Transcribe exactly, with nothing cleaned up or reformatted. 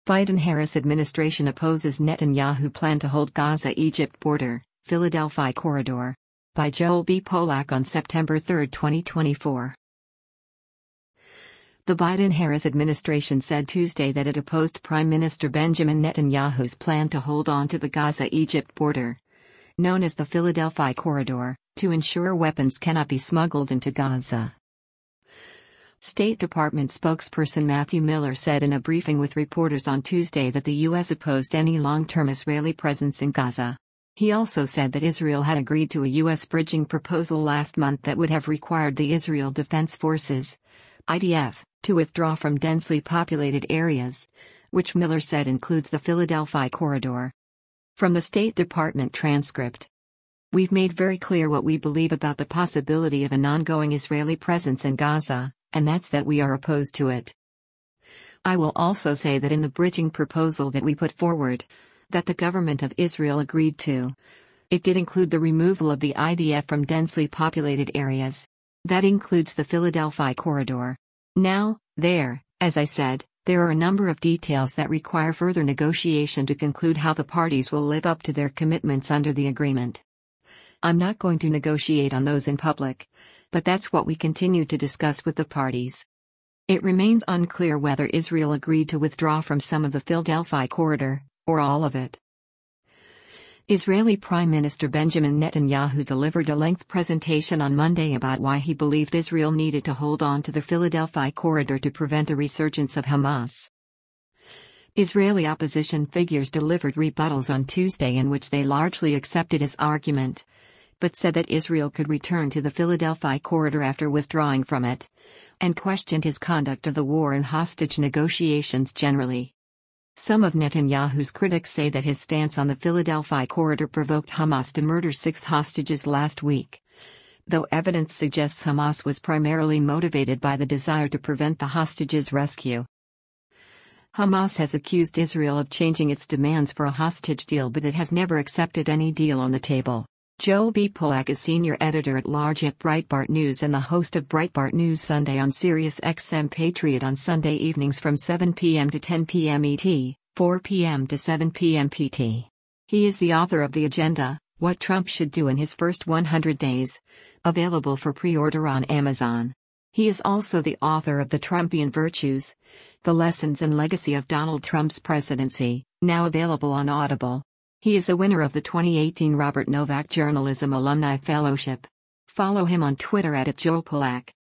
Biden-Harris administration opposes Netanyahu plan to hold Gaza-Egypt border, Philadelphia corridor. By Joel B. Polak on September third, twenty twenty-four. The Biden-Harris administration said Tuesday that it opposed Prime Minister Benjamin Netanyahu's plan to hold on to the Gaza-Egypt border, known as the Philadelphia corridor, to ensure weapons cannot be smuggled into Gaza. State Department spokesperson Matthew Miller said in a briefing with reporters on Tuesday that the U S opposed any long-term Israeli presence in Gaza. He also said that Israel had agreed to a U S bridging proposal last month that would have required the Israel Defense Forces, I D F, to withdraw from densely populated areas, which Miller said includes the Philadelphia corridor. From the State Department transcript. We've made very clear what we believe about the possibility of an ongoing Israeli presence in Gaza, and that's that we are opposed to it. I will also say that in the bridging proposal that we put forward, that the government of Israel agreed to, it did include the removal of the I D F from densely populated areas. That includes the Philadelphia corridor. Now, there, as I said, there are a number of details that require further negotiation to conclude how the parties will live up to their commitments under the agreement. I'm not going to negotiate on those in public, but that's what we continue to discuss with the parties. It remains unclear whether Israel agreed to withdraw from some of the Philadelphia corridor, or all of it. Israeli Prime Minister Benjamin Netanyahu delivered a lengthy presentation on Monday about why he believed Israel needed to hold on to the Philadelphia corridor to prevent a resurgence of Hamas. Israeli opposition figures delivered rebuttals on Tuesday in which they largely accepted his argument, but said that Israel could return to the Philadelphia corridor after withdrawing from it, and questioned his conduct of the war and hostage negotiations generally. Some of Netanyahu's critics say that his stance on the Philadelphia corridor provoked Hamas to murder six hostages last week, though evidence suggests Hamas was primarily motivated by the desire to prevent the hostages' rescue. Hamas has accused Israel of changing its demands for a hostage deal, but it has never accepted any deal on the table. Joel B. Polak is senior editor-at-large at Breitbart News and the host of Breitbart News Sunday on Sirius X M Patriot on Sunday evenings from seven p m to ten p m E T, four p m to seven p m P T. He is the author of The Agenda, What Trump Should Do in His First one hundred days, available for pre-order on Amazon. He is also the author of The Trumpian Virtues, The Lessons and Legacy of Donald Trump's Presidency, now available on Audible. He is a winner of the twenty eighteen Robert Novak Journalism Alumni Fellowship. Follow him on Twitter at Joel Polak.